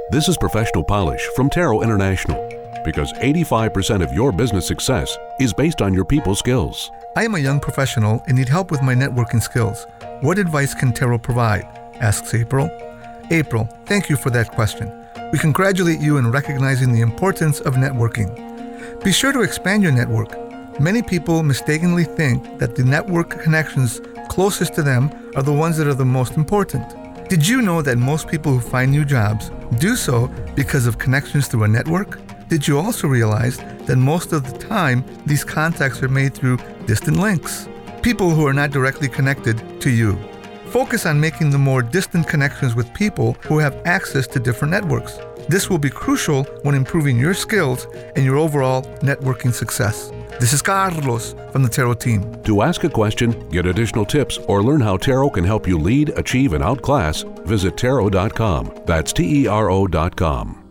This is Professional Polish from Tarot International, because 85% of your business success is based on your people skills. I am a young professional and need help with my networking skills. What advice can Tarot provide? Asks April. April, thank you for that question. We congratulate you in recognizing the importance of networking. Be sure to expand your network. Many people mistakenly think that the network connections closest to them are the ones that are the most important. Did you know that most people who find new jobs do so because of connections through a network? Did you also realize that most of the time these contacts are made through distant links? People who are not directly connected to you. Focus on making the more distant connections with people who have access to different networks. This will be crucial when improving your skills and your overall networking success. This is Carlos from the Tarot team. To ask a question, get additional tips, or learn how Tarot can help you lead, achieve, and outclass, visit Tarot.com. That's TERO.com.